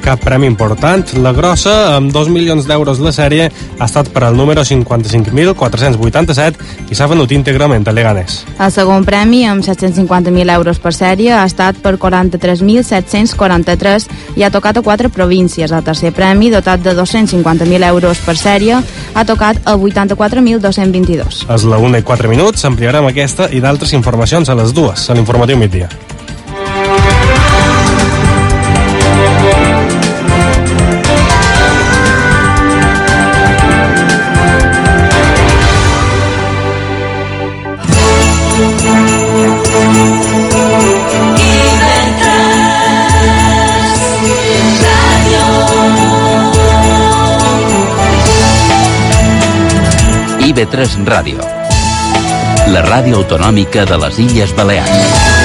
cap premi important. La grossa, amb 2 milions d'euros la sèrie, ha estat per al número 55.487 i s'ha venut íntegrament a Leganés. El segon premi, amb 750.000 euros per sèrie, ha estat per 43.743 i ha tocat a 4 províncies. El tercer premi, dotat de 250.000 euros per sèrie, ha tocat a 84.222. És la 1:04, s'ampliarem aquesta i d'altres informacions a les 2, a l'informatiu migdia. IB3 Ràdio, la ràdio autonòmica de les Illes Balears.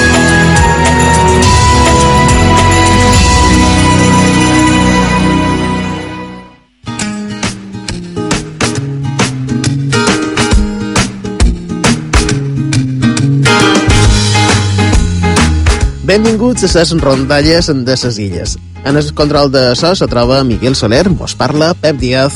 Benvinguts a les rondalles de les illes. En el control de so se troba Miguel Soler, mos parla Pep Díaz.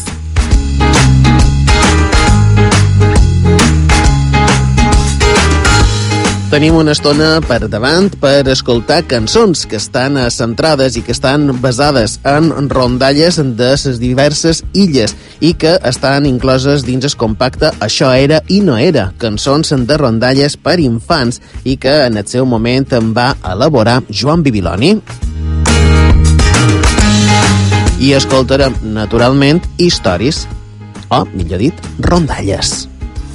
Tenim una estona per davant per escoltar cançons que estan centrades i que estan basades en rondalles de les diverses illes i que estan incloses dins el compacte Això era i no era, cançons de rondalles per infants i que en el seu moment en va elaborar Joan Bibiloni. I escoltarem, naturalment, històries, o, millor dit, rondalles.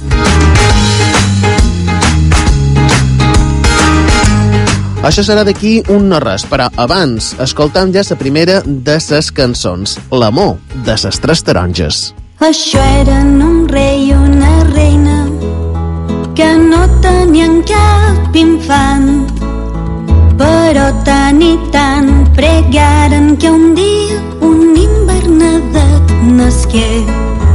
Això serà d'aquí un no res, però abans escoltam ja la primera de ses cançons, L'amor de ses tres taronges. Això eren un rei i una reina que no tenien cap infant, però tant i tant pregaren que un dia un Bernadet nasqué.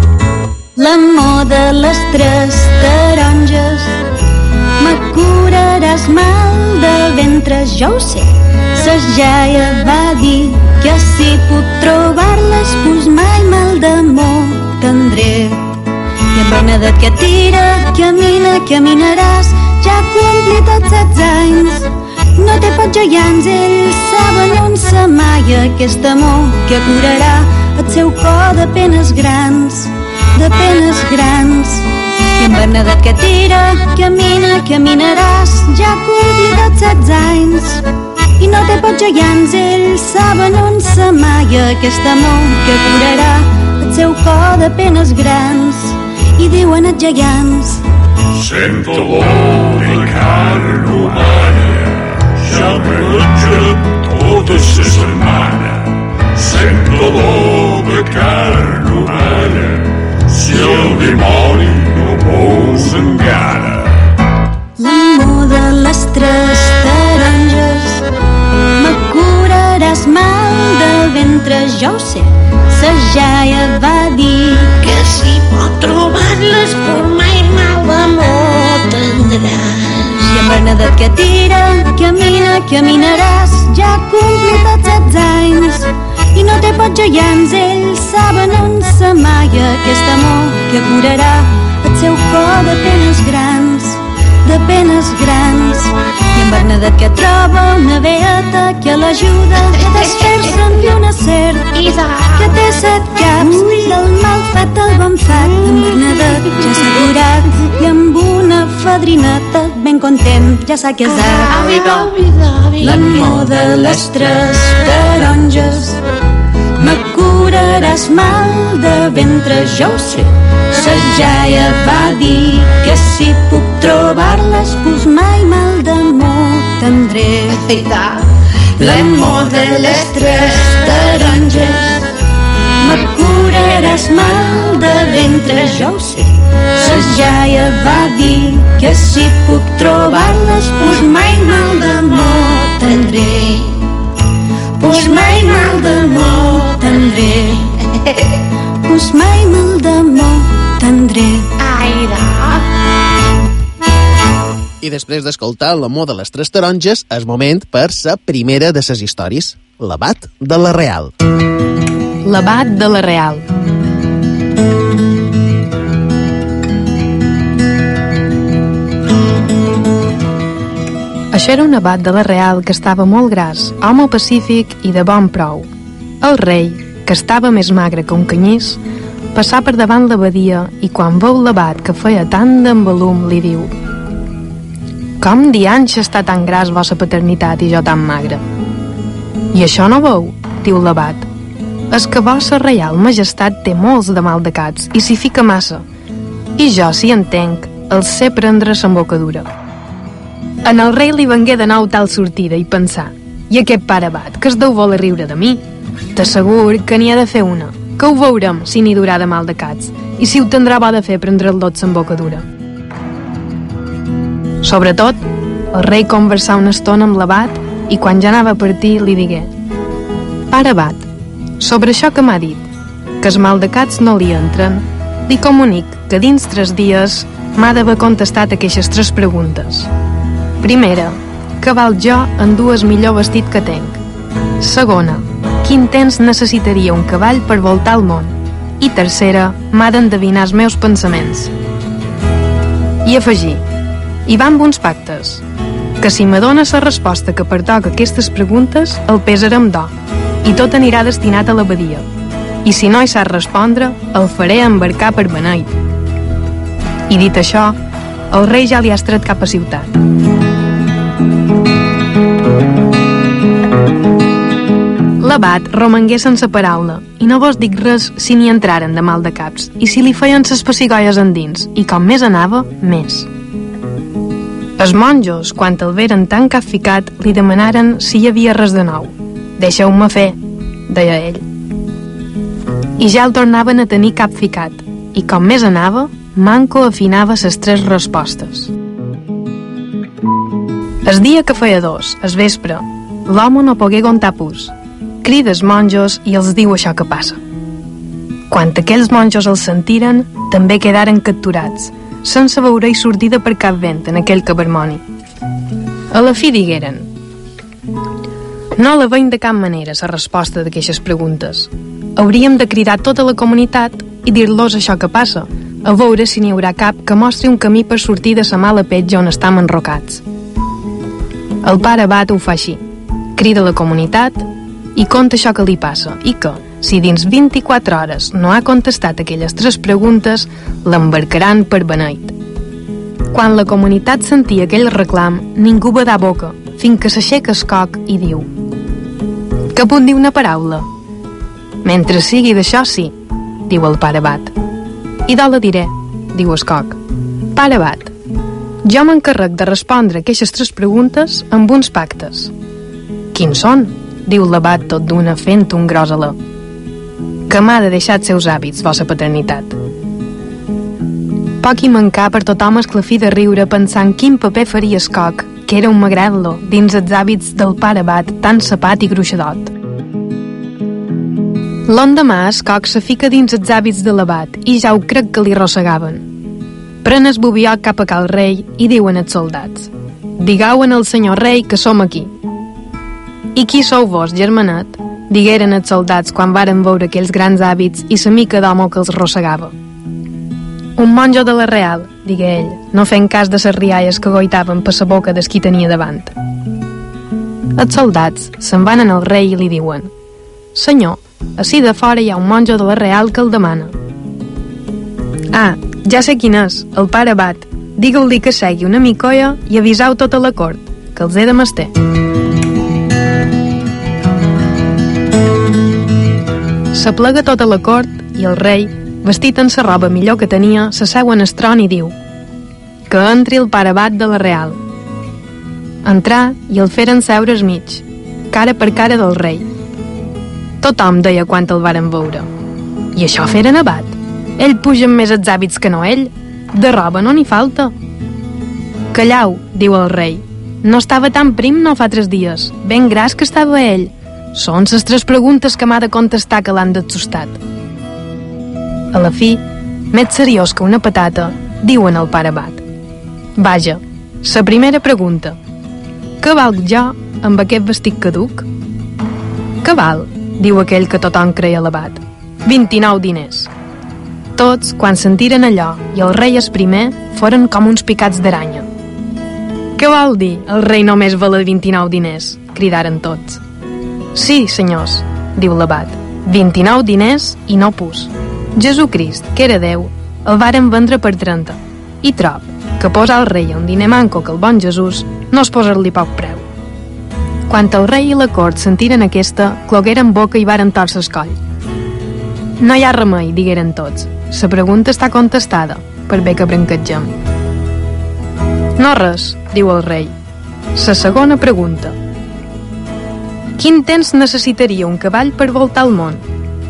L'amor de les tres taronges, me curaràs mal de ventre, jo ho sé. Sa jaia va dir que si puc trobar-les, pues mai mal d'amor tindré. I en Bernadet que tira, camina, caminaràs, ja ha complit els 16 anys. No té pot gegants, ells saben on se maia aquest amor que curarà el seu cor de penes grans, de penes grans. I en Bernadet que tira, camina, caminaràs, ja ha complit els 16 anys. I no té pot gegants, ells saben on se maia aquest amor que curarà el seu cor de penes grans. I diuen els gegants: sento l'olor de carn humana, ja m'he menjat tota la setmana. Sento l'olor de carn humana, si el dimoni no mos engana. L'amor de les tres taronges, me curaràs mal de ventre, jo ho sé. Sa jaia va dir que si pot trobar-les, per mai mal d'amor tindràs. I en Bernadet que tira, camina, caminaràs, ja ha complit els 16 anys. I no té pot gegants, ells saben on se maia aquest amor que curarà el seu cor de penes grans, de penes grans. I en Bernadet que troba una beata que l'ajuda a desfer-se amb una serp que té 7 caps, del mal fet el bon fet. En Bernadet ja s'ha curat i amb una fadrineta ben content ja s'ha casat. L'amor de les tres taronges, me curaràs mal de ventre, jo ho sé. Sa jaia va dir que si puc trobar-les, pues mai mal d'amor tindré. L'amor de les tres taronges, me curaràs mal de ventre, jo ho sé. Sa jaia va dir que si puc trobar-les, pues mai mal d'amor tindré. Pues mai mal d'amor tindré. Pues mai mal d'amor tindré. I després d'escoltar L'amor de les tres taronges, és moment per la primera de ses històries. l'abat de la Real. L'abat de la Real. Això era un abat de la Real que estava molt gras, home pacífic i de bon prou. El rei, que estava més magre que un canyís, passà per davant l'abadia i quan veu l'abat que feia tant d'embalum li diu: «Com dianys està tan gras vossa paternitat i jo tan magre?» «I això no veu?» diu l'abat. «És que vossa reial majestat té molts de maldecats i s'hi fica massa, i jo, si entenc, el sé prendre s'embocadura». En el rei li vengué de nou tal sortida i pensar: «I aquest pare abat, que es deu voler riure de mi? T'assegur que n'hi ha de fer una, que ho veurem si n'hi durà de maldecats, i si ho tindrà bo de fer prendre el dot s'embocadura». Sobretot, el rei conversà una estona amb l'abat i quan ja anava a partir li digué: «Pare abat, sobre això que m'ha dit, que els maldecats no li entren, li comunic que dins 3 dies m'ha d'haver contestat aquestes 3 preguntes. Primera, què val jo en 2 millor vestit que tenc? Segona, quin temps necessitaria un cavall per voltar el món? I tercera, m'ha d'endevinar els meus pensaments». I afegí: «I va amb uns pactes, que si m'adona la resposta que pertoca a aquestes preguntes, el pesarem d'or, i tot anirà destinat a l'abadia. I si no hi sap respondre, el faré embarcar per beneit». I dit això, el rei ja li ha estret cap a ciutat. L'abat romangué sense paraula i no vos dic res si n'hi entraren de mal de caps i si li feien ses pessigolles endins i com més anava, més. Els monjos, quan el veren tan capficat, li demanaren si hi havia res de nou. «Deixeu-me fer», deia ell. I ja el tornaven a tenir capficat i com més anava, manco afinava ses 3 respostes. El dia que feia 2, el vespre, l'home no pogué contar pus. Crida els monjos i els diu això que passa. Quan aquells monjos els sentiren, també quedaren capturats, sense veure-hi sortida per cap vent en aquell cabermoni. A la fi digueren: «No la veiem de cap manera, la resposta d'aquestes preguntes. Hauríem de cridar tota la comunitat i dir-los això que passa, a veure si n'hi haurà cap que mostri un camí per sortir de la mala petja on estem enrocats». El pare abat ho fa així. Crida la comunitat i conta això que li passa i que, si dins 24 hores no ha contestat aquelles 3 preguntes, l'embarcaran per beneit. Quan la comunitat sentia aquell reclam, ningú badà boca, fins que s'aixeca el coc i diu: «Que puc dir una paraula?» «Mentre sigui d'això, sí», diu el pare abat. «I d'on la diré?» diu el coc. «Pare abat, jo m'encarrec de respondre aquestes 3 preguntes amb uns pactes». «Quins són?» diu l'abat tot d'una fent un gros alè. «Que m'ha de deixar els seus hàbits, vossa paternitat». Poc hi mancà per tothom esclafir de riure pensant quin paper faria el coc, que era un magrat-lo, dins els hàbits del pare abat tan sapat i gruixadot. L'endemà el coc se fica dins els hàbits de l'abat i ja ho crec que li rossegaven. Pren el bobioc cap a cal rei i diuen els soldats: «Digueu-en al senyor rei que som aquí». «I qui sou vos, germanet?», digueren els soldats quan varen veure aquells grans hàbits i la mica d'home que els rossegava. «Un monjo de la Real», digué ell, no fent cas de les rialles que goitaven per la boca des qui tenia davant. Els soldats se'n van al rei i li diuen: «Senyor, ací de fora hi ha un monjo de la Real que el demana». «Ah, ja sé quin és, el pare abat. Digueu-li que segui una micolla i avisau tota la cort, que els he de menester». S'aplega tota la cort i el rei, vestit en la roba millor que tenia, s'asseu en el tron i diu: «Que entri el pare abat de la Real». Entrà i el feren seure al mig, cara per cara del rei. Tothom deia quan el varen veure: «I això feren abat? Ell puja amb més els hàbits que no ell. De roba no n'hi falta». «Callau», diu el rei, «no estava tan prim no fa 3 dies. Ben gras que estava ell. Són les 3 preguntes que m'ha de contestar que l'han d'assustat». A la fi, més seriós que una patata, diuen al pare abat: «Vaja, la primera pregunta: què valc jo amb aquest vestit caduc?» «Què val?», diu aquell que tothom creia l'abat. «29 diners». Tots, quan sentiren allò i el rei es primer, foren com uns picats d'aranya. «Què vol dir? El rei només val 29 diners», cridaren tots. «Sí, senyors», diu l'abat, 29 diners i no pus. Jesucrist, que era Déu, el varen vendre per 30, i trob que posar al rei un diner manco que el bon Jesús no és posar-li poc preu. Quan el rei i la cort sentiren aquesta, clogueren boca i varen torcer el coll. «No hi ha remei», digueren tots. «La pregunta està contestada, per bé que branquegem». «No res», diu el rei. «La segona pregunta. Quin temps necessitaria un cavall per voltar el món?»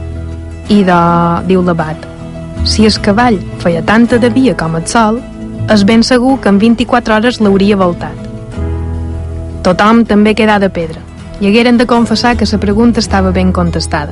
Diu l'abat, «si el cavall feia tanta de via com el sol, és ben segur que en 24 hores l'hauria voltat». Tothom també quedà de pedra, i hagueren de confessar que la pregunta estava ben contestada.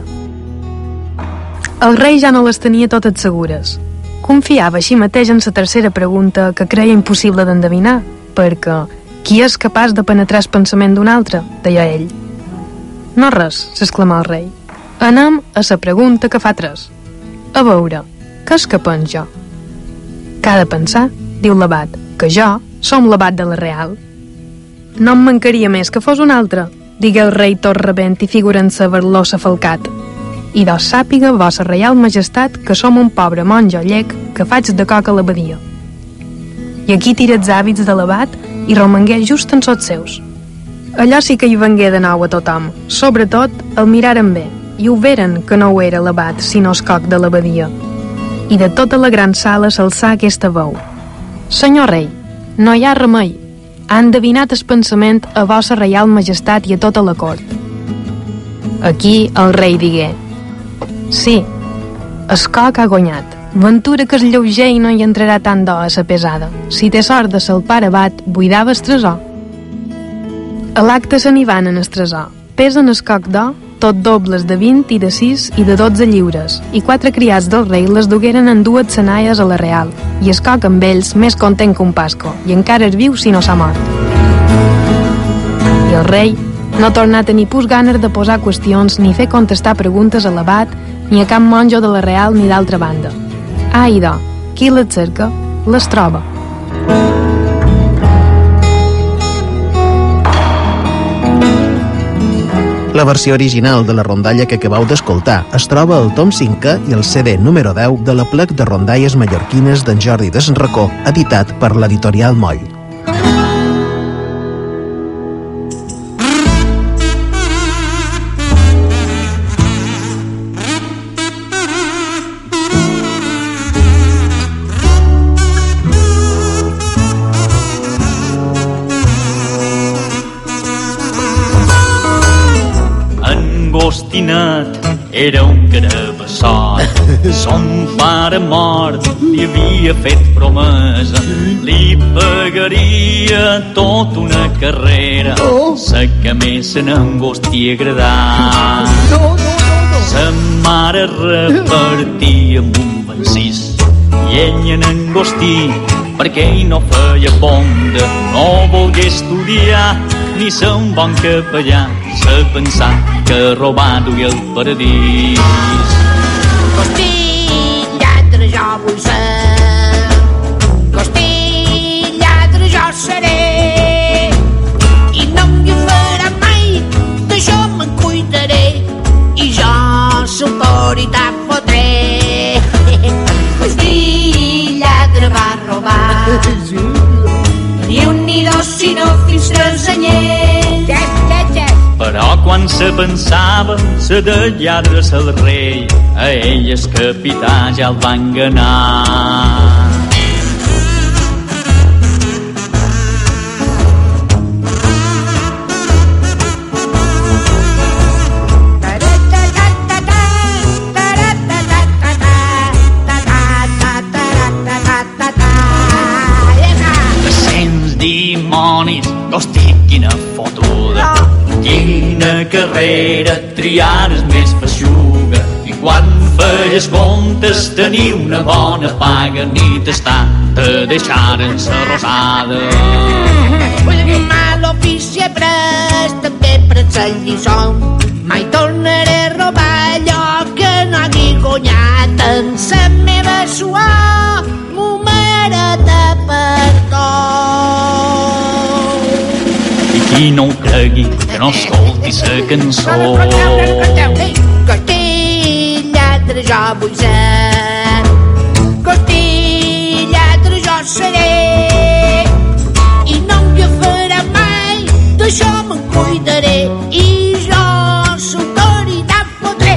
El rei ja no les tenia totes segures. Confiava així mateix en la tercera pregunta, que creia impossible d'endevinar, perquè qui és capaç de penetrar el pensament d'un altre, deia ell. «No res», s'exclamà el rei. «Anem a la pregunta que fa 3. A veure, què és que penso jo?» «Que ha de pensar», diu l'abat, «que jo som l'abat de la Real». «No em mancaria més que fos un altre», digué el rei tot rebent i figurant-se verlós afalcat. «I doncs sàpiga vossa reial majestat que som un pobre monjo llec que faig de coca a l'abadia». I aquí tira els hàbits de l'abat i romangué just en sots seus. Allò sí que hi vengué de nou a tothom, sobretot el miraren bé, i ho veren que no ho era l'abat, sinó el coc de l'abadia. I de tota la gran sala s'alçà aquesta veu. «Senyor rei, no hi ha remei. Ha endevinat el pensament a vossa reial majestat i a tota la cort». Aquí el rei digué: «Sí, el coc ha guanyat. Ventura que és lleuger i no hi entrarà tant d'or a sa pesada. Si té sort de salpar abat, buidava el tresor». A l'acte se n'hi van en el tresor. Pesen el coc d'or, tot dobles de 20 i de 6 i de 12 lliures, i 4 criats del rei les dugueren en 2 senaies a la Real, i el coc amb ells més content que un pasco, i encara és viu si no s'ha mort. I el rei no tornà a tenir pus ganes de posar qüestions ni fer contestar preguntes a l'abat, ni a cap monjo de la Real ni d'altra banda. Ah, idò, qui les cerca, les troba. La versió original de la rondalla que acabeu d'escoltar es troba al tom 5è i el CD número 10 de la plec de rondalles mallorquines d'en Jordi de Sant Racó, editat per l'editorial Moll. Era un carabassot. Son pare mort li havia fet promesa, li pagaria tota una carrera. Sa que més se n'angostia agradar. Sa mare repartia amb un vencís i ell en angostí perquè ell no feia ponda, no volgué estudiar ni ser un bon capellà. Se pensar que robar duia el paradís. Costill, lladre jo vull ser, costill, lladre jo seré, i no m'hi farà mai, d'això me'n cuidaré, i jo l'autoritat fotré. Costill, lladre va robar, ni un ni dos sinó fins 3 anyers. Però quan se pensava se de lladre el rei, a ell el capità ja el va enganar. Dimonis, hosti, quina fotuda, quina carrera triar és més feixuga, i quan feies comptes tenir una bona paga ni t'està de deixar-en sa rosada. Mal ofici he pres, també prens el lliçó, mai torna en sa meva suor m'humereta per tot. I qui no ho cregui, que no escolti sa cançó. Costil lladre jo vull ser, costil lladre jo seré, i no em farà mai, d'això me'n cuidaré, i jo l'autoritat fotré.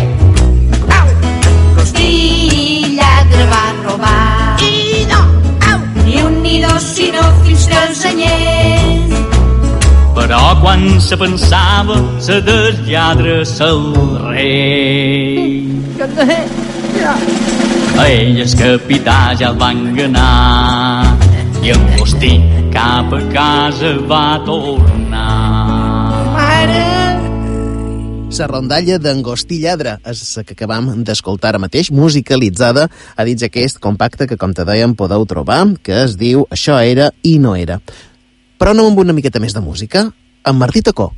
Costil lladre va robar, I no, ni un ni dos sinó fins 3 anyers. Però quan se pensava, se del lladre se'l rei. A ell el capità ja el van ganar i en Agustí cap a casa va tornar. mare. La rondalla d'Angostí Lladre és la que acabam d'escoltar ara mateix, musicalitzada a dins aquest compacte que, com te dèiem, podeu trobar, que es diu Això era i no era. Però no amb una miqueta més de música, amb Martí Tacó.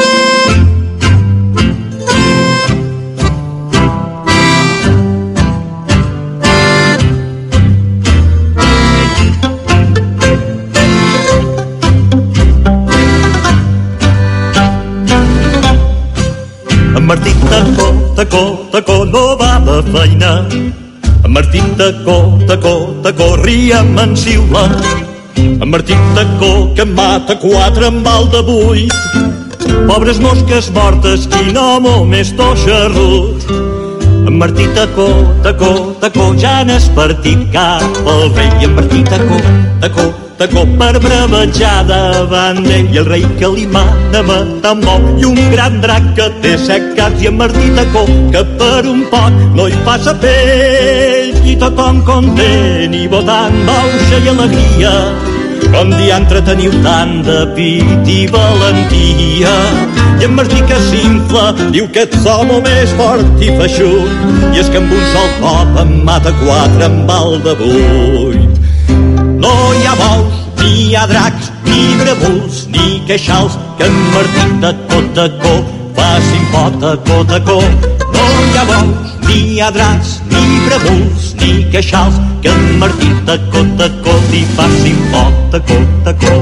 En Martí Tacó, Tacó, Tacó no va de feina. En Martí Tacó, Tacó, Tacó ria mansiula. En Martí Tacó que mata 4 amb bal de 8. Pobres mosques mortes, quin home més toixerrut. En Martí Tacó, Tacó, Tacó ja n'és partit cap el rei. En Martí Tacó, Tacó, Tacó per bravejar davant d'ell, i el rei que li mana matar molt, i un gran drac que té 7 caps, i en Martí Tacó que per un poc no hi passa pell, i tothom content i votant bauxa i alegria. Com diantre teniu tant de pit i valentia. I en Martí que s'infla diu que ets l'home més fort i feixut, i és que amb un sol cop en mata 4 amb bal de 8. No hi ha bous, ni hi ha dracs, ni bravuls, ni queixals, que en Martí Tacó, Tacó facin por, Tacó, Tacó. No hi ha bous, ni hi ha dracs, ni bravuls, ni queixals, que en Martí Tacó, Tacó li facin por, Tacó, Tacó.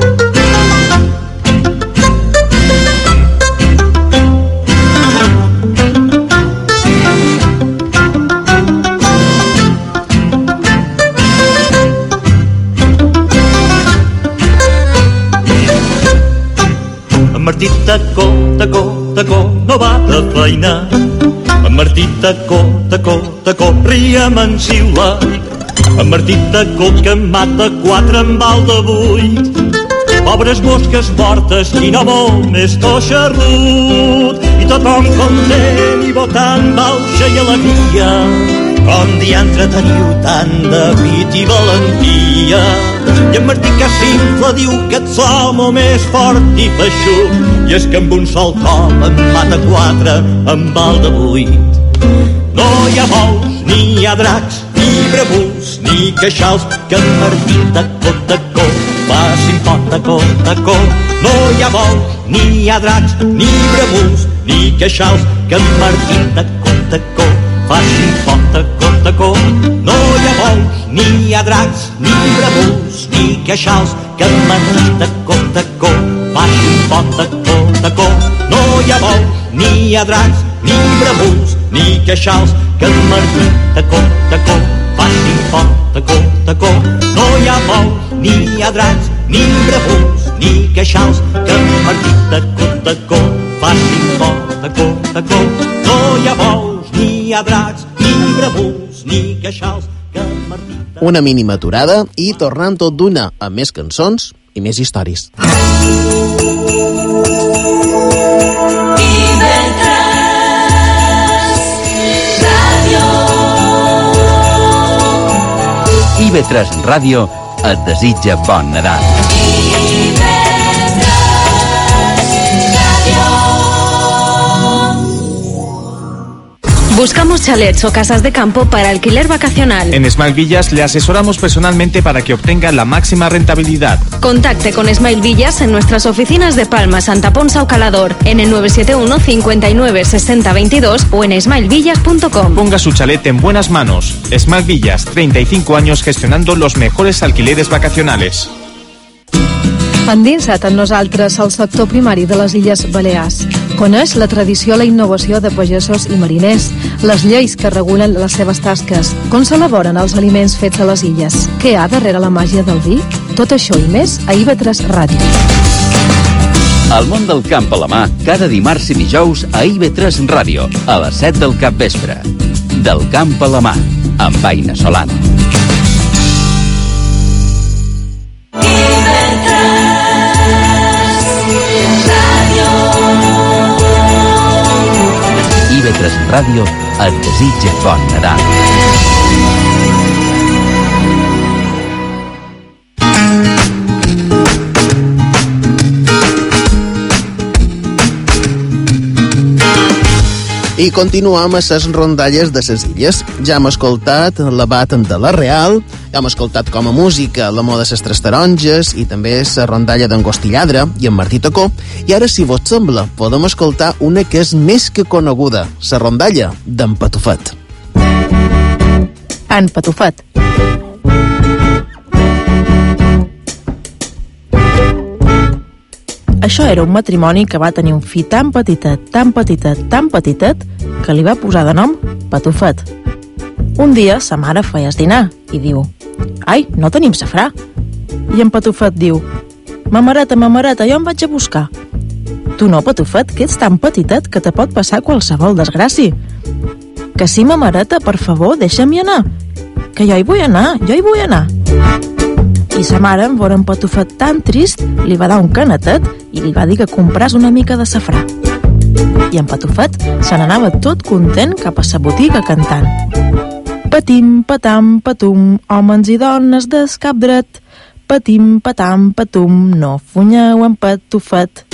En Martí Tacó, Tacó, Tacó no va de feina. En Martí Tacó, Tacó, Tacó ria mansiula. En Martí Tacó que mata 4 amb bal de 8. Pobres mosques mortes, quin home més toixerrut, i tothom content i votant bauxa i alegria. Com diantre teniu tant de pit i valentia. I en Martí que s'infla diu que ets l'home més fort i feixut, i és que amb un sol cop en mata 4 amb bal de 8. No hi ha bous, ni hi ha dracs, ni bravuls, ni queixals, que en Martí Tacó, Tacó facin por, Tacó, Tacó. No hi ha bous, ni hi ha dracs, ni bravuls, ni queixals, que en Martí Tacó, Tacó facin por, Tacó, Tacó. No hi ha bous, ni hi ha dracs, ni bravuls, ni queixals, que en Martí Tacó, Tacó facin por, Tacó, Tacó. No hi ha bous, ni hi ha dracs, ni bravuls, ni queixals, que en Martí Tacó, Tacó facin por, Tacó, Tacó. No hi ha bous, ni hi ha dracs, ni bravuls, ni queixals, que en Martí Tacó, Tacó facin por, Tacó, Tacó. No hi ha bous, ni hi ha dracs, ni bravuls, ni queixals, que en Martí Tacó... Una mínima aturada i tornant tot d'una amb més cançons i més històries. IB3 Ràdio et desitja bon Nadal. Buscamos chalets o casas de campo para alquiler vacacional. En Smile Villas le asesoramos personalmente para que obtenga la máxima rentabilidad. Contacte con Smile Villas en nuestras oficinas de Palma, Santa Ponsa o Calador, en el 971 59 60 22 o en smilevillas.com. Ponga su chalet en buenas manos. Smile Villas, 35 años gestionando los mejores alquileres vacacionales. Endinsa't en nosaltres el sector primari de les Illes Balears. Coneix la tradició i la innovació de pagesos i mariners, les lleis que regulen les seves tasques, com s'elaboren els aliments fets a les illes, què hi ha darrere la màgia del vi? Tot això i més a IB3 Ràdio. El món del camp a la mà, cada dimarts i dijous a IB3 Ràdio, a les 7 del capvespre. Del camp a la mà, amb Aina Solano. IB3 Ràdio et desitja bon Nadal. I continuam a les rondalles de les illes. Ja hem escoltat l'abat de la Real, ja hem escoltat com a música l'amor de les Tres Taronges i també la rondalla d'Angostilladre i en Martí Tacó. I ara, si vos sembla, podem escoltar una que és més que coneguda, la rondalla d'en Patufet. En Patufet. Això era un matrimoni que va tenir un fill tan petitet, tan petitet, tan petitet, que li va posar de nom Patufet. Un dia sa mare feia esdinar i diu: «Ai, no tenim safrà». I en Patufet diu: mamareta, jo em vaig a buscar». «Tu no, Patufet, que ets tan petitet que te pot passar qualsevol desgràcia». «Que sí, mamareta, per favor, deixa'm-hi anar». «Que jo hi vull anar». I sa mare, en veure en Patufet tan trist, li va dar un canetet i li va dir que compràs una mica de safrà. I en Patufet se n'anava tot content cap a sa botiga cantant: «Patim, patam, patum, homes i dones des cap dret. Patim, patam, patum, no funyeu en Patufet».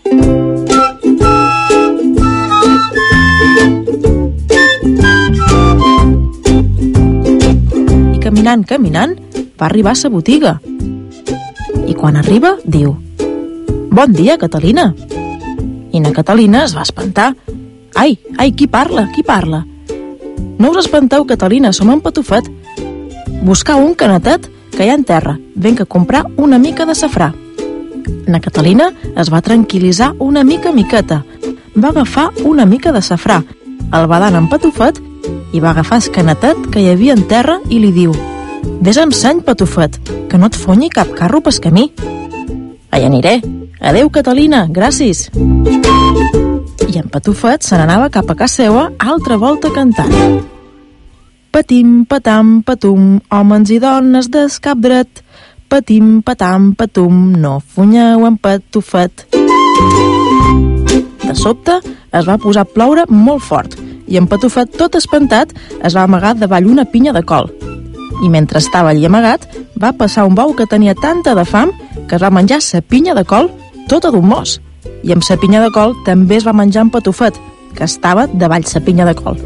I caminant, va arribar a sa botiga. I quan arriba, diu: «Bon dia, Catalina». I na Catalina es va espantar. Ai, qui parla? «No us espanteu, Catalina, som en Patufet. Buscau un canetet que hi ha en terra. Venc a comprar una mica de safrà». Na Catalina es va tranquil·litzar una miqueta. Va agafar una mica de safrà, el va dar en Patufet i va agafar el canetet que hi havia en terra i li diu: «Ves amb seny, Patufet, que no et fonyi cap carro pel camí». «Ai, aniré. Adeu, Catalina, gràcies». I en Patufet se n'anava cap a casa seva altra volta cantant: «Patim, patam, patum, homes i dones des cap dret. Patim, patam, patum, no funyeu en Patufet». De sobte es va posar a ploure molt fort i en Patufet, tot espantat, es va amagar davall una pinya de col. I mentre estava allí amagat, va passar un bou que tenia tanta de fam que es va menjar sa pinya de col tota d'un mos. I amb sa pinya de col també es va menjar en Patufet, que estava davall sa pinya de col.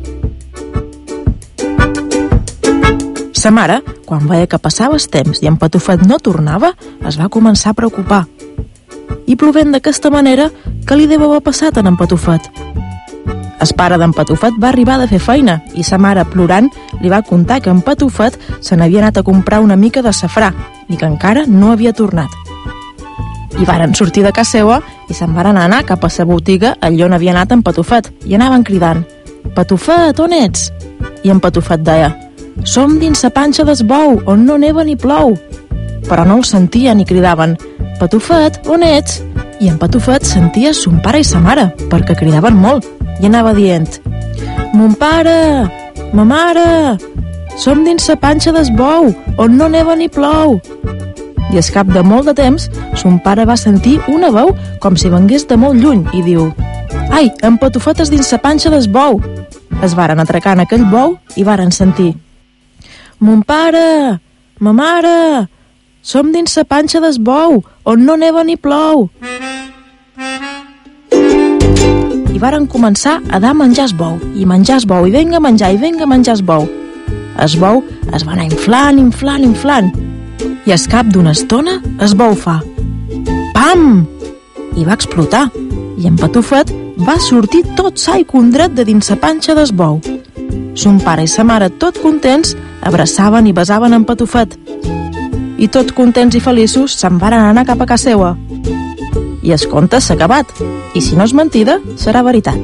Sa mare, quan veia que passava el temps i en Patufet no tornava, es va començar a preocupar. I plovent d'aquesta manera, què li deu haver passat a en Patufet? El pare d'en Patufet va arribar de fer feina i sa mare, plorant, li va contar que en Patufet se n'havia anat a comprar una mica de safrà i que encara no havia tornat. I varen sortir de casa seva i se'n varen anar cap a sa botiga allà on havia anat en Patufet i anaven cridant: «Patufet, on ets?» I en Patufet deia: «Som dins sa panxa des bou, on no neva ni plou». Però no el sentien i cridaven: «Patufet, on ets?» I en Patufet sentia son pare i sa mare, perquè cridaven molt, i anava dient: «Mon pare, ma mare, som dins sa panxa des bou, on no neva ni plou». I al cap de molt de temps, son pare va sentir una veu com si vengués de molt lluny i diu: «Ai, en Patufet és dins sa panxa des bou». Es varen atracar en aquell bou i varen sentir: «Mon pare, ma mare, som dins sa panxa des bou, on no neva ni plou». I varen començar a dar menjar es bou, i menjar es bou, i vinga a menjar, i vinga a menjar es bou. Es bou es va anar inflant, inflant, inflant, i al cap d'una estona es bou fa pam! I va explotar, i en Patufet va sortir tot sa i condret de dins la panxa d'es bou. Son pare i sa mare, tot contents, abraçaven i besaven en Patufet. I tot contents i feliços se'n varen anar cap a casa seua. I el conte s'ha acabat, i si no és mentida, serà veritat.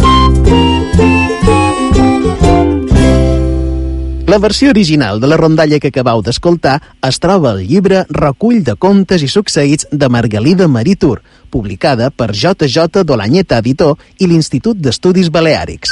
La versió original de la rondalla que acabau d'escoltar es troba al llibre Recull de contes i succeïts de Margalida Maritur, publicada per JJ Dolanyeta Editor i l'Institut d'Estudis Baleàrics.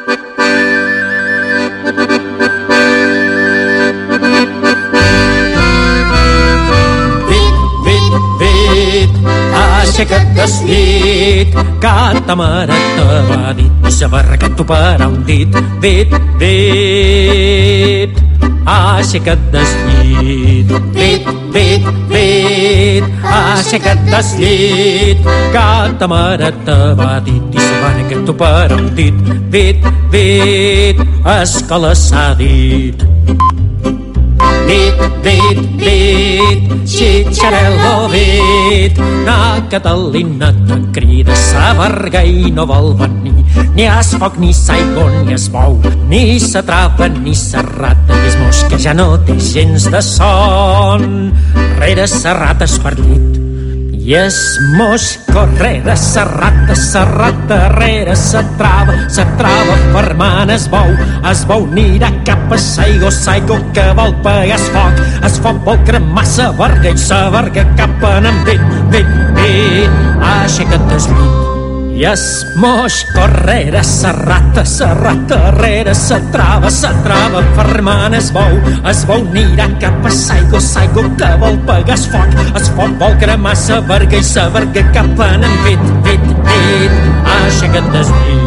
Aixeca't del llit, que ta mare t'ha dit, i saber que t'ho para un dit. Vet, vet, aixeca't del llit. Vet, vet, vet, aixeca't del llit, que ta mare t'ha dit, i saber que t'ho para un dit. Vet, vet, escola s'ha dit. Vet, vet, vet, xitxarel·lo, vet, na Catalina te crida sa verga i no vol venir. Ni es foc, ni s'aigua, ni es bou, ni sa trapa, ni sa rata, i es mos que ja no té gens de son. Rere sa rata es partit, i es mos correre sa rata rere sa trava fermant es bou anirà cap a saigo que vol pegar es foc vol cremar sa verga i sa verga cap en vet, aixeca't del llit. I es moix correre sa rata rere sa trava fermant es bou anirà cap a saigo que vol pegar es foc vol cremar sa verga i sa verga cap en vet, aixeca't del llit.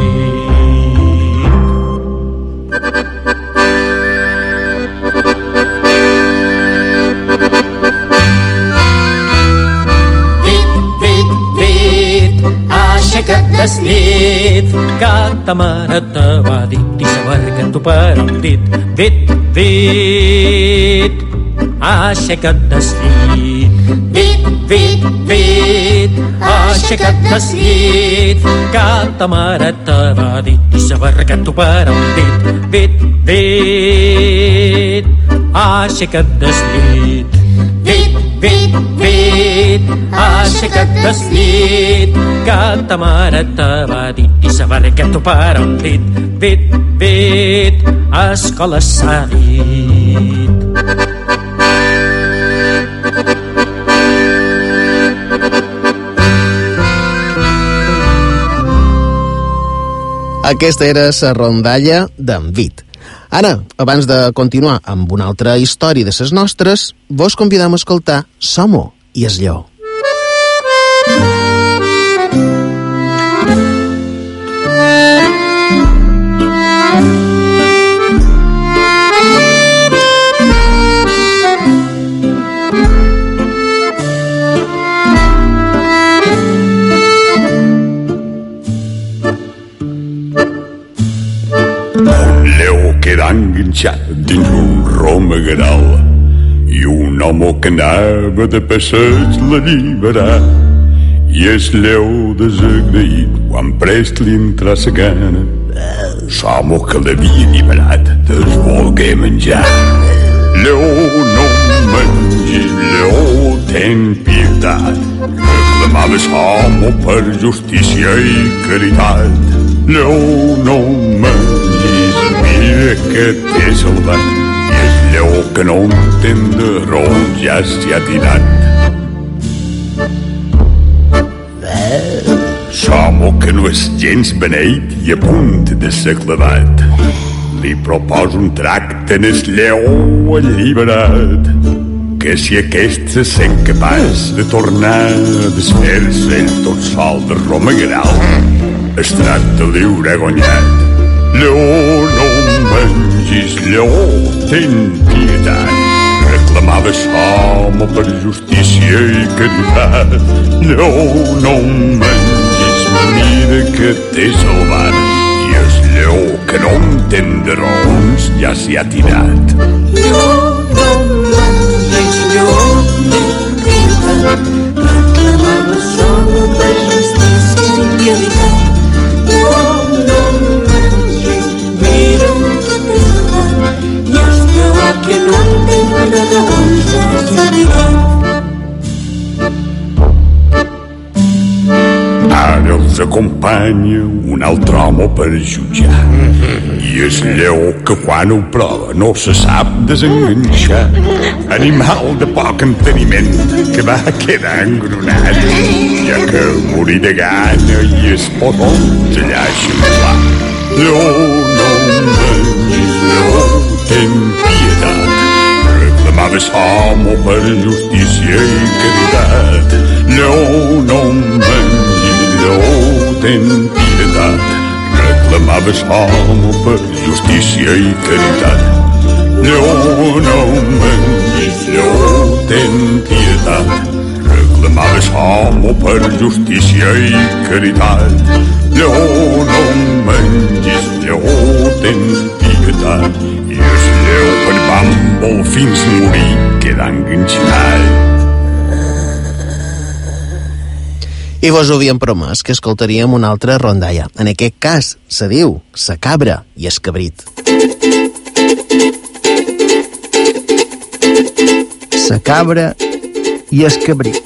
Aixeca't del llit, que ta mare te va dit, i saber que t'ho para un dit. Vet, vet, aixeca't del llit. Vet, vet, vet, aixeca't del llit, que ta mare te va dit, i saber que t'ho para un dit. Vet, vet, aixeca't del llit. Vet, vet, vet, aixeca't del llit, que ta mare te va dit, i saber que t'ho para un dit. Vet, vet, escola s'ha dit. Aquesta era la rondalla d'en Vit. Ara, abans de continuar amb una altra història de ses nostres, vos convidam a escoltar Som-ho i el lleó. Queda enganxat dins un romegaral i un home que anava de passeig l'alliberà i el lleó desagraït quan prest li entrà sa gana l'home que l'havia alliberat es volgué menjar. Lleó, no mengis, lleó, ten pietat, reclamava l'home per justícia i caritat. Lleó, no mengis, mira que t'he salvat, i el lleó que no entén de raó ja s'hi ha tirat. L'home que no és gens beneit i a punt de ser clavat, li proposa un tracte en el lleó alliberat, que si aquest se sent capaç de tornar a desfer-se ell tot sol de romegaral, es tracte li haurà guanyat. Lleó, no mengis, lleó, ten pietat, reclamava l'home per justícia i caritat. Lleó, no mengis, mira que t'he salvat. I el lleó, que no entén de raons, ja s'hi ha tirat. Lleó, no mengis lleó, reclamava solo per justícia i caritat. Lleó, no mengis, mira que t'he salvat. I el lleó, que no entén de raons, ja s'hi ha tirat. Ara els acompanya un altre home per jutjar. I el lleó que quan ho prova no se sap desenganxar. Animal de poc enteniment que va quedar engronat, ja que morir de gana i es pot allà ximplar. Lleó, no mengis, lleó, ten pietat. Reclamaves home per justícia i caritat. Lleó, no mengis, lleó, ten pietat. Reclamaves home per justícia i caritat. Lleó, no mengis, lleó, ten pietat. Reclamaves home per justícia i caritat. Lleó, no mengis, lleó, ten pietat. I el lleó per bàmbol fins morir queda enganxat. I vos ho havíem promès que escoltaríem una altra rondalla. En aquest cas, se diu Sa cabra i el cabrit. Sa cabra i el cabrit.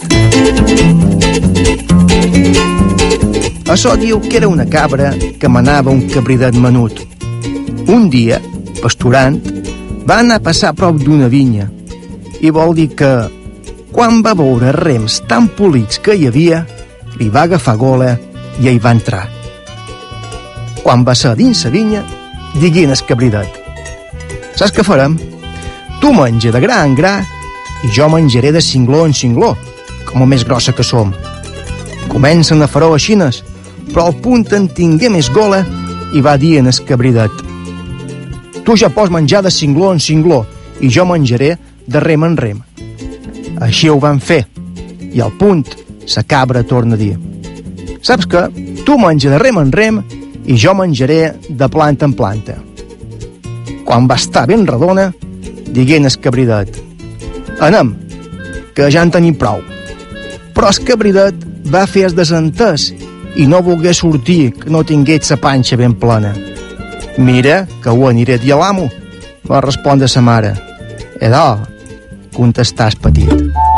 Açò diu que era una cabra que manava un cabridet menut. Un dia, pasturant, va anar a passar a prop d'una vinya i vol dir que, quan va veure rems tan polits que hi havia, li va agafar gola i hi va entrar. Quan va ser dins la vinya, diguin el cabridet: saps què farem? Tu menja de gra en gra i jo menjaré de cingló en cingló, com a més grossa que som. Comencen a fer-ho aixines, però al punt en tingué més gola i va dir en el cabridet: tu ja pots menjar de cingló en cingló i jo menjaré de rem en rem. Així ho van fer, i al punt la cabra torna a dir: saps què? Tu menja de rem en rem i jo menjaré de planta en planta. Quan va estar ben redona, diguent el cabridet: anem, que ja en tenim prou. Però el cabridet va fer el desentès i no volgué sortir que no tingués la panxa ben plena. Mira, que ho aniré a dir a l'amo, va respondre sa mare. Edò, contestà el petit.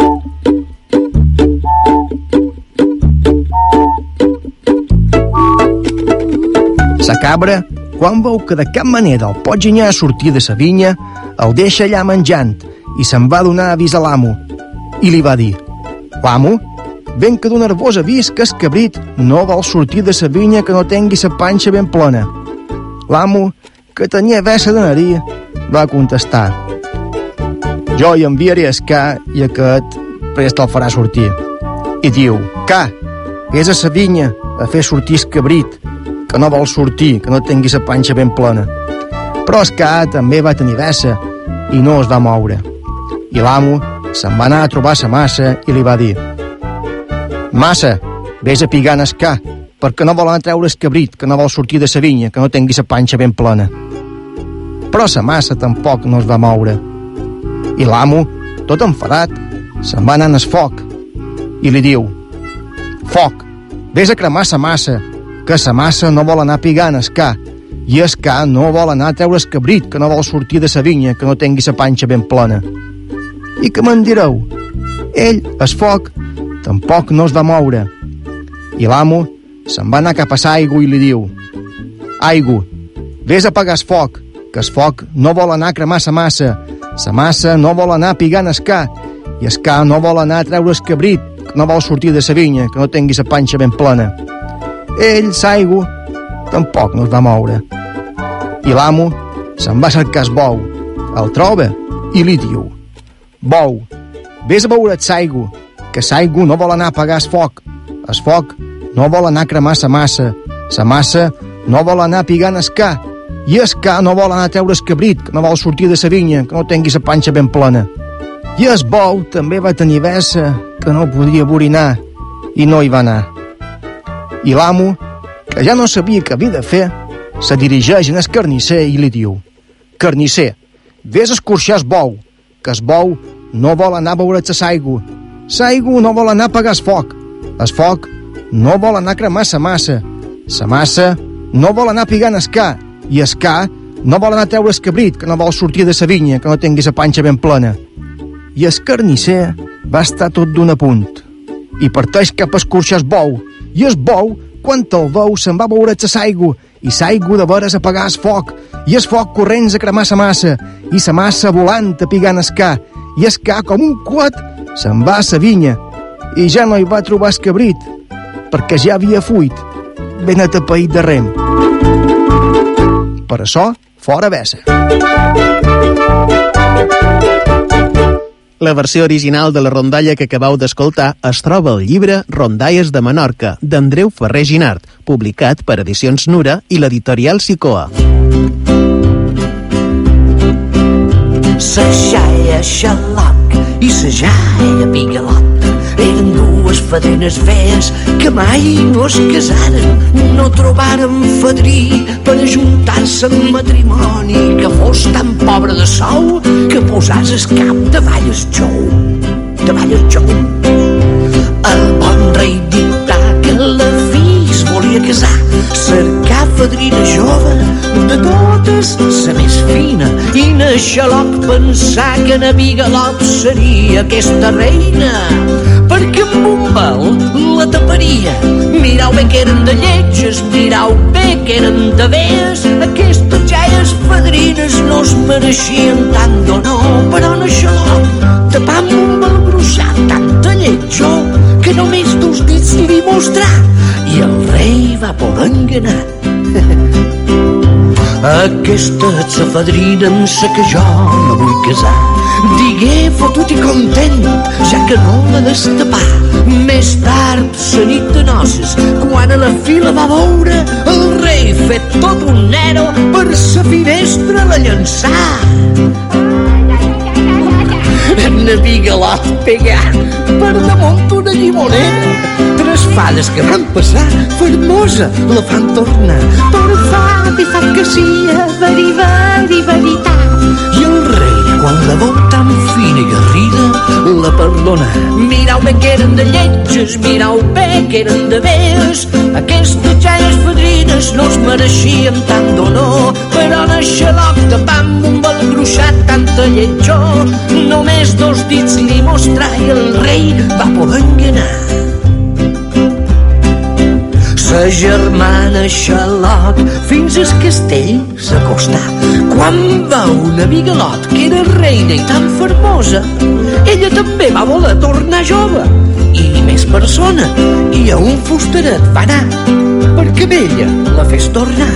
La cabra, quan veu que de cap manera el pot ginyar a sortir de sa vinya, el deixa allà menjant i se'n va donar avís a l'amo. I li va dir: l'amo, ben que d'un nervós avís que el cabrit no vol sortir de sa vinya que no tingui sa panxa ben plena. L'amo, que tenia vessa de narí, va contestar: jo hi enviaré el ca i aquest prest el farà sortir. I diu: ca, vés a sa vinya a fer sortir el cabrit, que no vol sortir, que no tingui la panxa ben plena. Però el ca també va tenir vessa i no es va moure. I l'amo se'n va anar a trobar sa massa i li va dir: massa, vés a pigar el ca, perquè no vol anar a treure el cabrit, que no vol sortir de sa vinya, que no tingui la panxa ben plena. Però sa massa tampoc no es va moure. I l'amo, tot enfadat, se'n va anar al foc i li diu: foc, vés a cremar sa massa, que sa massa no vol anar pigant el ca, i el ca no vol anar a treure el cabrit, que no vol sortir de sa vinya, que no tingui la panxa ben plena. I què me'n direu? Ell, el foc, tampoc no es va moure. I l'amo se'n va anar cap a l'aigua i li diu: aigua, vés a apagar el foc, que el foc no vol anar a cremar sa massa no vol anar pigant el ca, i el ca no vol anar a treure el cabrit, que no vol sortir de sa vinya, que no tingui la panxa ben plena. Ell, l'aigua, tampoc no es va moure. I l'amo se'n va cercar el bou, el troba i li diu: bou, vés a beure l'aigua, que l'aigua no vol anar a apagar el foc no vol anar a cremar sa massa no vol anar pigant el ca, i el ca no vol anar a treure el cabrit, que no vol sortir de sa vinya, que no tingui la panxa ben plena. I el bou també va tenir vessa, que no podia borinar, i no hi va anar. I l'amo, que ja no sabia què havia de fer, se dirigeix en el carnisser i li diu: «Carnisser, vés a escorxar el bou, que el bou no vol anar a veure la saigo. Saigo no vol anar a apagar el foc no vol anar a cremar la massa no vol anar pigant el ca, i el ca no vol anar a treure el cabrit, que no vol sortir de la vinya, que no tingui la panxa ben plena». I el carnisser va estar tot d'un apunt, i parteix cap a escorxar el bou, i el bou, quan el veu, se'n va veure la saigo, i saigo de veres a apagar el foc, i el foc corrents a cremar la massa, i la massa volant a pigant el ca, i el ca, com un coet, se'n va a la vinya, i ja no hi va trobar el cabrit, perquè ja havia fuit, ben atapeït de rem. Per això, fora vessa. La versió original de la rondalla que acabeu d'escoltar es troba al llibre Rondalles de Menorca, d'Andreu Ferrer Ginart, publicat per Edicions Nura i l'editorial Sicoa. Sa jaia Xaloc i sa jaia Pigalot eren dues fadrines fees que mai no es casaren, no trobaren fadrí per ajuntar-se en matrimoni, que fos tan pobre de sou que posàs el cap davall el xou. El bon rei dictà que la fi es volia casar, cercar fadrina jove, de totes la més fina, i na Xaloc pensar que na Pigalot seria aquesta reina, perquè amb un vel la taparia. Mirau bé que eren de lletges, mirau bé que eren de vees, aquestes jaies fadrines no es mereixien tant d'honor, però na Xaloc, tapar amb un vel gruixat tanta lletjó, que només dos dits li mostrà, i el rei va poder enganar. Aquesta és la fadrina amb la que jo no vull casar, digué fotut i content, ja que no l'ha d'estapar. Més tard, la nit de noces, quan a la fila va veure el rei fet tot un nero, per la finestra la llançà. Na Pigalot pegà per damunt una llimonera, tres fades que van passar, fermosa la fan tornar. Per fat i fat que sia, veritat. I el rei, quan la veu tan fina i garrida, la perdona. Mirau bé que eren de lletges, mirau bé que eren de vees, aquestes jaies fadrines no es mereixien tant d'honor, però na Xaloc tapant un vel gruixat tanta lletjó, només dos dits li mostrà i el rei va poder enganar. Sa germana Xaloc fins al castell s'acostà. Quan veu na Pigalot, que era reina i tan fermosa, ella també va voler tornar jove, i més persona, i a un fusteret va anar, perquè amb ella la fes tornar.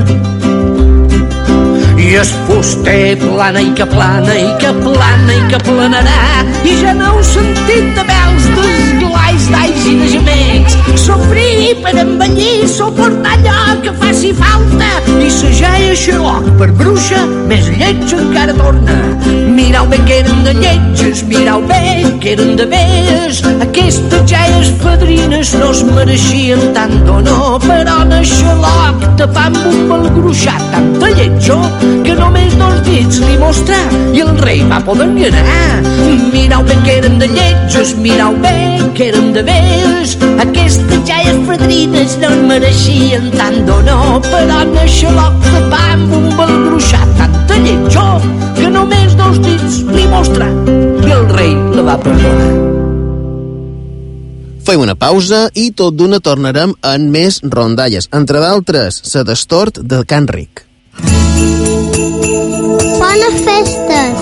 I el fuster plana i que plana i que plana i que planarà, i ja no heu sentit de veus d'esglais, d'ais i de gemecs, sofrir per envellir, suportar allò que faci falta, i sa jaia Xaloc per bruixa més lletja encara torna. Mirau bé que eren de lletges, mirau bé que eren de vees, aquestes jaies fadrines no es mereixien tant d'honor, però na Xaloc tapant un vel gruixat tanta lletjó, que només dos dits li mostrà i el rei va poder enganar. Mirau bé que eren de lletges, mirau bé que eren de vees, aquestes jaies fadrines no es mereixien tant d'honor, però na Xaloc tapant un vel gruixat tanta lletjó, que només dos dits li mostrà i el rei la va perdonar. Fem una pausa i tot d'una tornarem en més rondalles, entre d'altres, la d'Estort de Can Ric. Bones festes!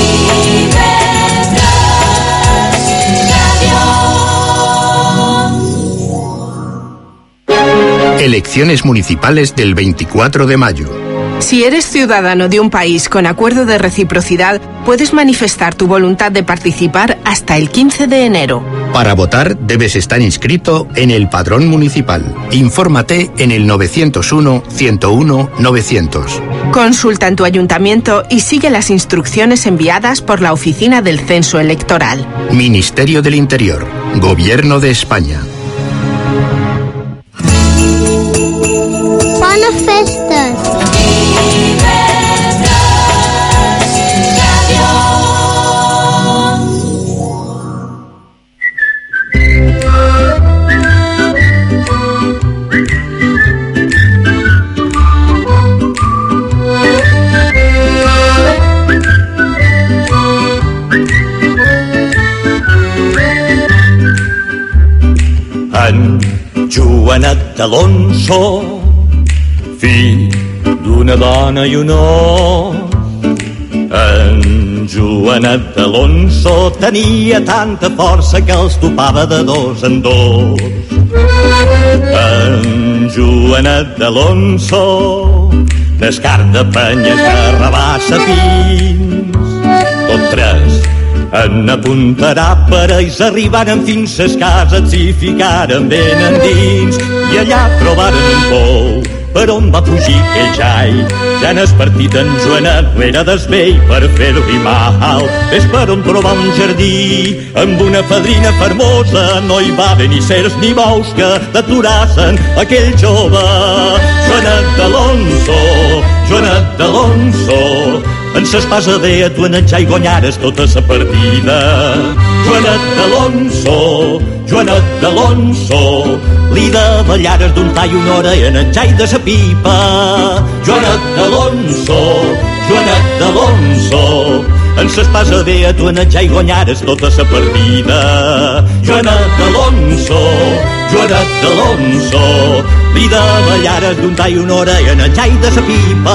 Elecciones municipales del 24 de mayo. Si eres ciudadano de un país con acuerdo de reciprocidad, puedes manifestar tu voluntad de participar hasta el 15 de enero. Para votar debes estar inscrito en el Padrón Municipal. Infórmate en el 901-101-900. Consulta en tu ayuntamiento y sigue las instrucciones enviadas por la Oficina del Censo Electoral. Ministerio del Interior. Gobierno de España. Joanet d'Alonso, fill d'una dona i un home. En Joanet d'Alonso tenia tanta força que els topava de dos en dos. En Joanet d'Alonso, d'escar de penya que rebassa pins, tot tres en apuntarà per ells arribaren fins a cases i ficaren ben endins i allà trobaren un pou per on va fugir aquell jai. Ja n'és partit en Joanet rere desvell per fer-li mal. Ves per on trobar un jardí amb una fadrina fermosa. No hi va haver ni cercs ni bous que deturassen aquell jove. Joanet d'Alonso, Joanet d'Alonso, en s'espasa ve a tuanejar i guanyares tota sa partida. Joanet d'Alonso, Joanet d'Alonso, li davallares d'un tall una hora en el jai de sa pipa. Joanet d'Alonso, Joanet d'Alonso, en s'espasa ve a tuanejar i guanyares tota sa partida. Joanet d'Alonso, Joanet d'Alonso, li davallares d'un tall una hora en el jai de sa pipa.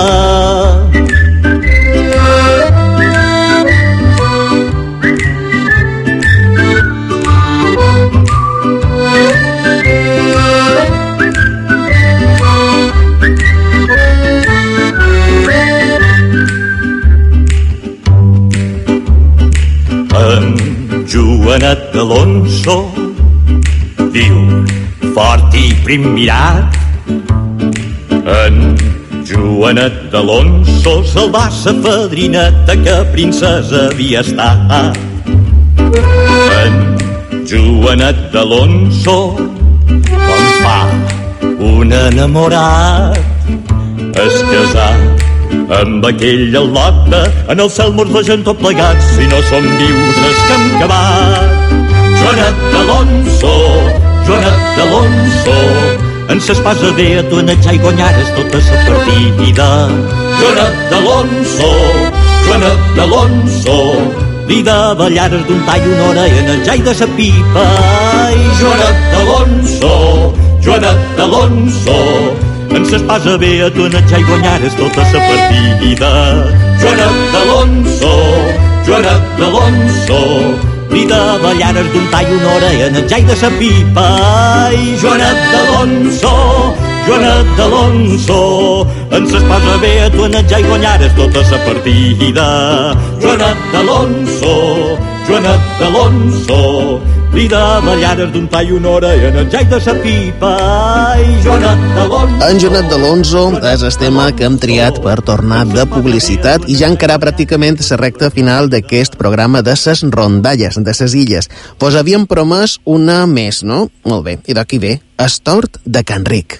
En Joanet d'Alonso viu fort i prim mirat. En Joanet d'Alonso se'l va sa fadrineta que princesa havia estat. En Joanet d'Alonso, com fa un enamorat, es casà amb aquell al·lota. En el cel morts la gent tot plegats, si no som vius és que hem acabat. Joanet d'Alonso, Joanet d'Alonso, en s'espasa ve a tuanejar i guanyares tota sa partida. Joanet d'Alonso, Joanet d'Alonso, li davallares d'un tall una hora en el jai de sa pipa. Joanet d'Alonso, Joanet d'Alonso, en s'espasa ve a tuanejar i guanyares tota sa partida. Joanet d'Alonso, Joanet d'Alonso, li davallares d'un tall una hora en el jai de sa pipa. Joanet d'Alonso, Joanet d'Alonso, en s'espasa ve a tuanejar i guanyares tota sa partida. Joanet d'Alonso, Joanet d'Alonso, li davallares d'un tall una hora en el jai de sa pipa. Joanet d'Alonso. En Joanet d'Alonso és el tema que hem triat per tornar de publicitat i ja encara pràcticament la recta final d'aquest programa de ses rondalles, de ses illes. Pues havíem promès una més, no? Molt bé, i d'aquí ve el tort de Can Ric.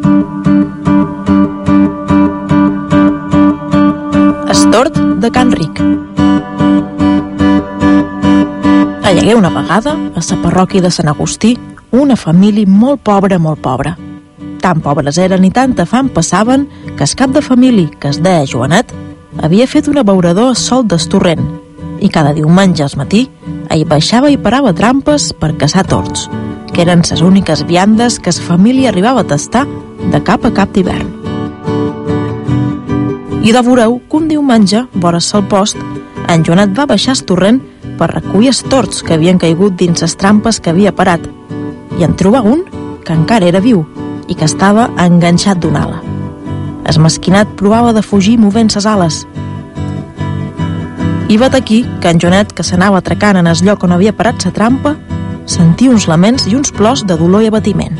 El tort de Can Ric. Hi hagué una vegada, a la parròquia de Sant Agustí, una família molt pobra. Tan pobres eren i tanta fam passaven que el cap de família, que es deia Joanet, havia fet un abeurador a sol del torrent i cada diumenge al matí hi baixava i parava trampes per caçar torts, que eren les úniques viandes que la família arribava a tastar de cap a cap d'hivern. I de veureu que un diumenge, vora el post, en Joanet va baixar el torrent per recollir els torts que havien caigut dins les trampes que havia parat i en trobà un que encara era viu i que estava enganxat d'una ala. El mesquinat provava de fugir movent ses ales. I vet aquí que en Joanet, que s'anava atracant en el lloc on havia parat sa trampa, sentia uns laments i uns plors de dolor i abatiment.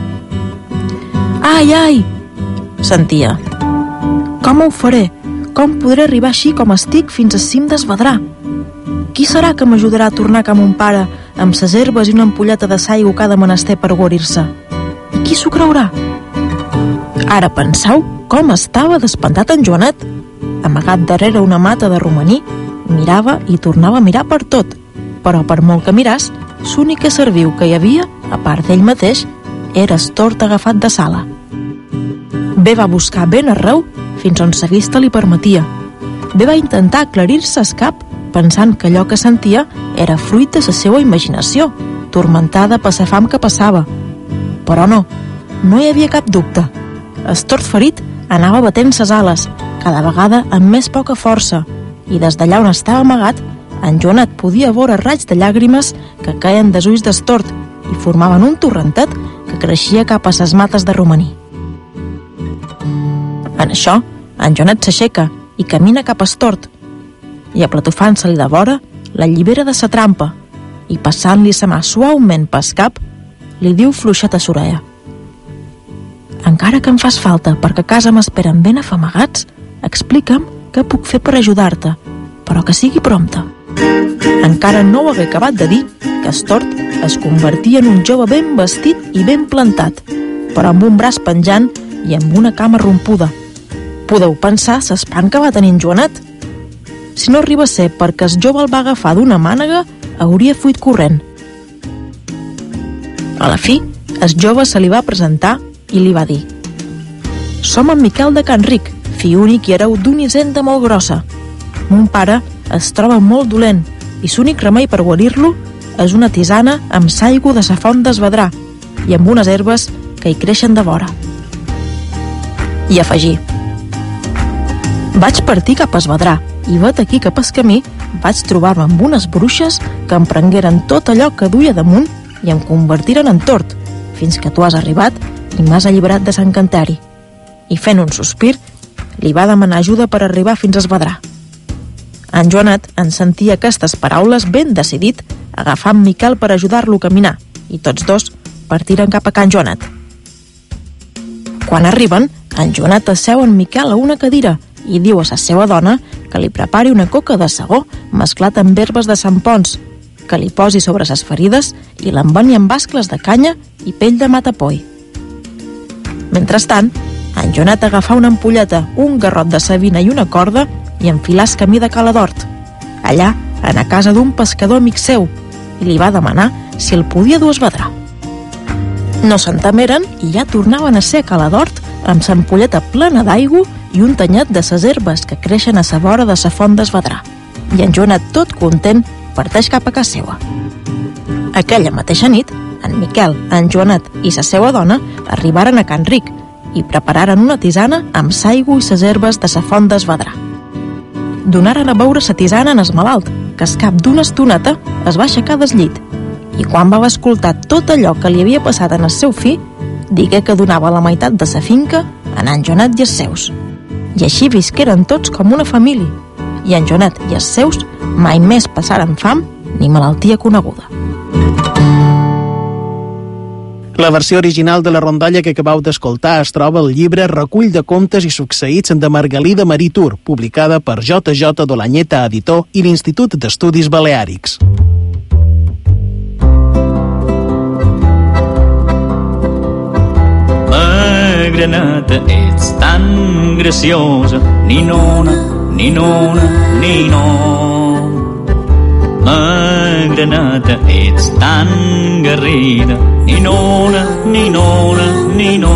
Ai, ai! Sentia. Com ho faré? Com podré arribar així com estic fins al cim d'Esvedrà? Qui serà que m'ajudarà a tornar cap a mon pare amb ses herbes i una ampolleta de saigo cada menester per guarir-se? I qui s'ho creurà? Ara penseu com estava despentat en Joanet. Amagat darrere una mata de romaní, mirava i tornava a mirar per tot, però per molt que miràs, l'únic ésser viu que hi havia, a part d'ell mateix, era el tort agafat de sala. Bé va buscar ben arreu fins on sa vista li permetia. Bé va intentar aclarir-se el cap pensant que allò que sentia era fruit de la seva imaginació, tormentada per la fam que passava. Però no hi havia cap dubte. El tord ferit anava batent ses ales, cada vegada amb més poca força, i des d'allà on estava amagat, en Joanet podia veure raigs de llàgrimes que caien des ulls del tord i formaven un torrentet que creixia cap a ses mates de romaní. En això, en Joanet s'aixeca i camina cap al tord, i aplatofant-se-li de vora, l'allibera de sa trampa, i passant-li sa mà suaument pel cap, li diu fluixet a s'orella: «Encara que em fas falta perquè a casa m'esperen ben afamagats, explica'm què puc fer per ajudar-te, però que sigui prompte». Encara no ho hagué acabat de dir que el tord es convertia en un jove ben vestit i ben plantat, però amb un braç penjant i amb una cama rompuda. Podeu pensar l'espant que va tenir en Joanet. Si no arriba a ser perquè el jove el va agafar d'una mànega, hauria fuit corrent. A la fi, el jove se li va presentar i li va dir: «Som en Miquel de Can Ric, fill únic i hereu d'una hisenda molt grossa. Mon pare es troba molt dolent i l'únic remei per guarir-lo és una tisana amb s'aigua de sa font d'Esvedrà i amb unes herbes que hi creixen de vora». I afegí: «Vaig partir cap a Esvedrà i vet aquí cap al camí vaig trobar-me amb unes bruixes que em prengueren tot allò que duia damunt i em convertiren en tord, fins que tu has arribat i m'has alliberat de l'encanteri». I fent un sospir, li va demanar ajuda per arribar fins a Esvedrà. En Joanet en sentia aquestes paraules ben decidit, agafant Miquel per ajudar-lo a caminar, i tots dos partiren cap a Can Joanet. Quan arriben, en Joanet asseu en Miquel a una cadira i diu a la seva dona que li prepari una coca de segó mesclat amb herbes de Sant Pons, que li posi sobre ses ferides i l'embani amb bascles de canya i pell de matapoi. Mentrestant, en Joanet agafà una ampolleta, un garrot de savina i una corda i enfilà el camí de Cala d'Hort. Allà, en a casa d'un pescador amic seu, i li va demanar si el podia dur a Esvedrà. No s'entameren i ja tornaven a ser a Cala d'Hort amb l'ampolleta plena d'aigua i un tanyet de ses herbes que creixen a sa vora de sa font d'Esvedrà. I en Joanet, tot content, parteix cap a casa seva. Aquella mateixa nit, en Miquel, en Joanet i sa seva dona arribaren a Can Ric i prepararen una tisana amb s'aigua i ses herbes de sa font d'Esvedrà. Donaren a beure sa tisana en es malalt, que al cap d'una estoneta es va aixecar del llit, i quan va escoltar tot allò que li havia passat en el seu fill, digué que donava la meitat de sa finca a en Joanet i els seus. I així visqueren tots com una família, i en Joanet i els seus mai més passaren fam ni malaltia coneguda. La versió original de la rondalla que acabeu d'escoltar es troba al llibre Recull de contes i succeïts de Margalida Maritur, publicada per JJ Dolanyeta Editor i l'Institut d'Estudis Baleàrics. Graneta, ets tan graciosa, ninona, ninona, nino. Graneta, ets tan garrida, ninona, ninona, nino.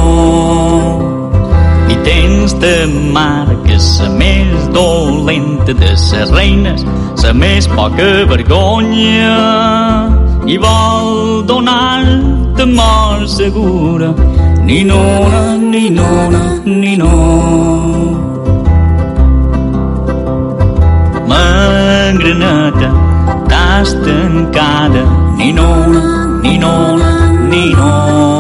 I tens de mare que la més dolenta de les reines, la més poca vergonya, i vol donar-te mort segura, ninona, ninona, nino. Graneta, t'has tancada, ninona, ninona, nino,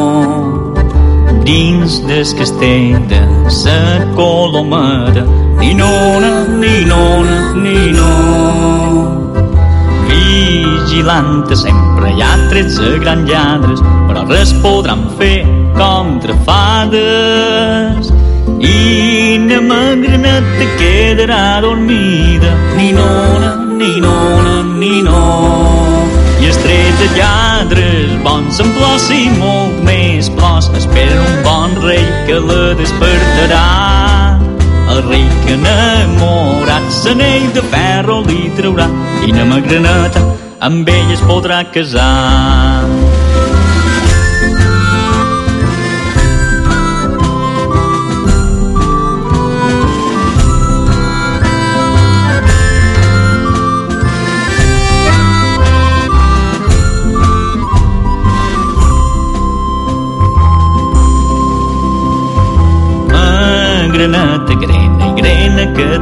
dins del castell de sa Colomera, ninona, ninona, nino. Vigilant sempre hi ha 13 grans lladres, però res podran fer contra fades. I na Graneta quedarà dormida, ninona, ninona, nino. I els 13 lladres bons en plors i molt més plors esperen un bon rei que la despertarà. El rei que enamorat l'anell de ferro li traurà i na Graneta amb ell es podrà casar.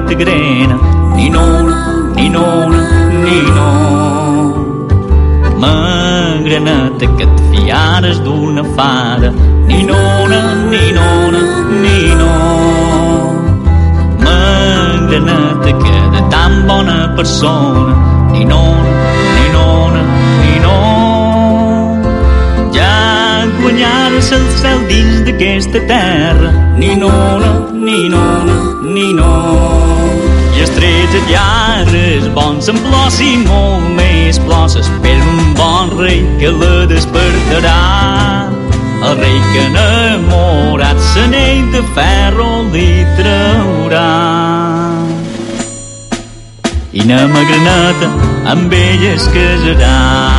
te grena, ninona, ninona, ninona. Magraneta que et fiares d'una fada, ninona, ninona, ninona. Magraneta que de tan bona persona, ninona, ninona, ninona. Ja guanyares el cel dins d'aquesta terra, ninona, ninona, ninona. I els 13 llares bons en plors i molt més plors. Espera un bon rei que la despertarà, el rei que enamorat s'anell de ferro li traurà. I na Magraneta amb ella es casarà.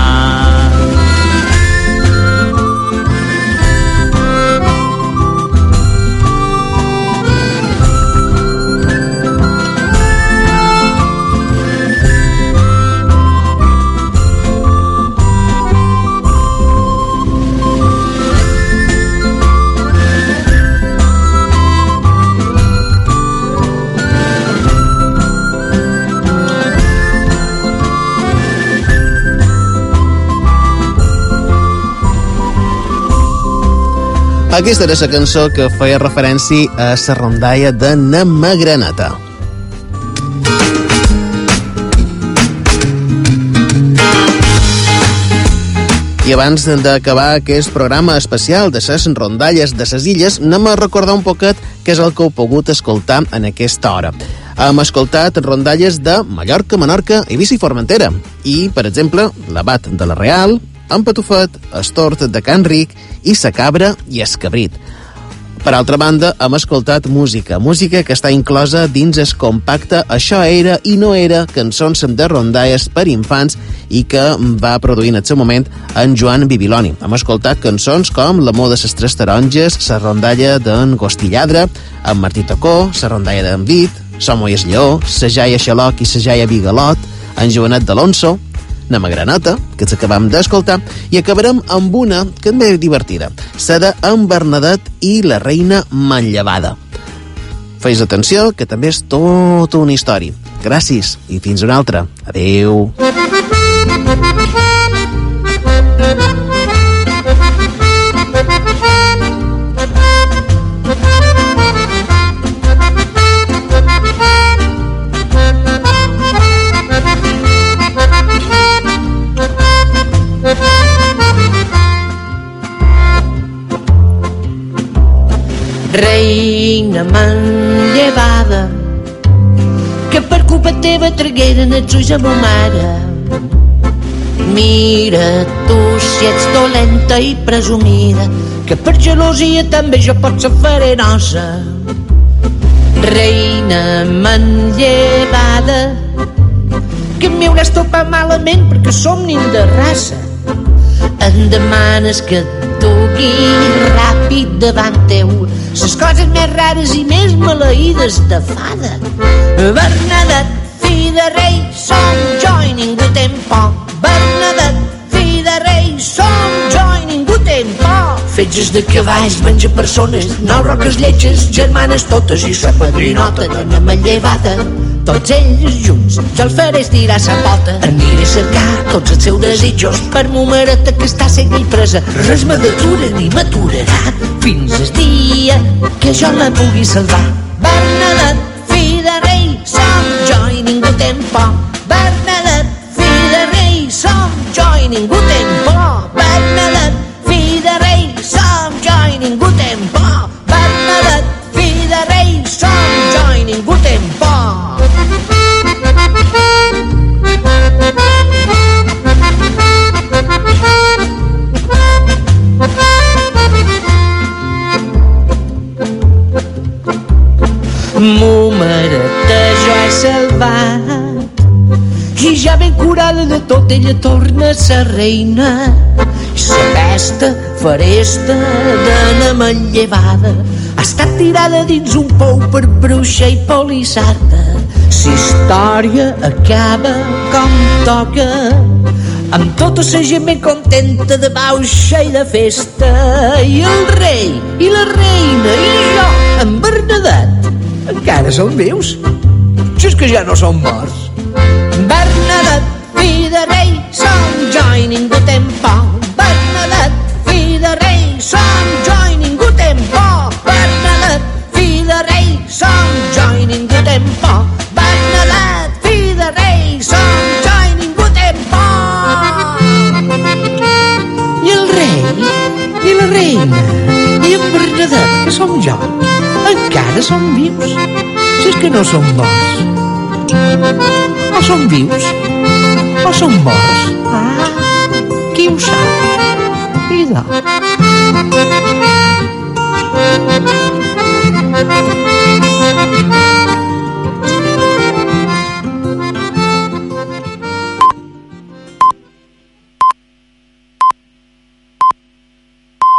Aquesta era la cançó que feia referència a la rondalla de na Magraneta. I abans d'acabar aquest programa especial de les rondalles de les illes, anem a recordar un poquet què és el que heu pogut escoltar en aquesta hora. Hem escoltat rondalles de Mallorca, Menorca, Eivissa i Formentera. I, per exemple, l'Abat de la Real, en Patufet, Estort de Can Ric i Sa Cabra i Es Cabrit. Per altra banda, hem escoltat música que està inclosa dins el compacte Això era i no era, cançons de rondalles per infants i que va produir en el seu moment en Joan Bibiloni. Hem escoltat cançons com L'amor de les tres taronges, la rondalla d'en Gostilladre, en Martí Tocó, la rondalla d'en Vit, Som i el lleó, la jaia Xaloc i la jaia Bigalot, en Joanet d'Alonso, na Magraneta, que ens acabam d'escoltar, i acabarem amb una que també és divertida, la de en Bernadet i la reina manllevada. Feis atenció, que també és tota una història. Gràcies i fins una altra. Adéu. Reina manllevada, que per culpa teva tragueren els ulls a ma mare. Mira tu si ets dolenta i presumida, que per gelosia també jo pot ser farenosa. Reina manllevada, que m'hi hauràs topat malament perquè som nin de raça. Em demanes que et dugui ràpid davant teu les coses més rares i més maleïdes de fada. Bernadet, fill de rei, som jo i ningú tem por. Bernadet, fill de rei, som jo i ningú tem por. Fetges de cavalls, menja persones, 9 roques lletges, germanes totes i sa padrinota de na manllevada. Tots ells junts, jo el faré estirar sa pota. Aniré a cercar tots els seus desitjos per momereta que està cega i presa. Res me detura ni m'aturarà fins el dia que jo la pugui salvar. Bernadet, fill de rei, som jo i ningú tem por. Bernadet, fill de rei, som jo i ningú tem por. Bernadet, fill de rei, som jo i ningú tem por. Bernadet, fill de rei, som jo i ningú tem por. Momereta jo he salvat i ja ben curada de tot ella torna a ser reina. I sa pesta faresta de na manllevada ha estat tirada dins un pou per bruixa i polissarda. Si història acaba com toca, amb tota sa gent ben contenta de bauxa i de festa, i el rei i la reina i jo, en Bernadet, encara són vius. si és que ja no som morts. Bernadet, fill de rei, som jo i ningú tem por. Bernadet, fill de rei, som jo i ningú tem por. Bernadet, fill de rei, som jo i ningú tem por. Bernadet, fill de rei, som jo i ningú tem por. I el rei, i la reina, i en Bernadet, que som jo, encara som vius, si és que no som morts. O som vius o som morts. Qui ho sap? Idò.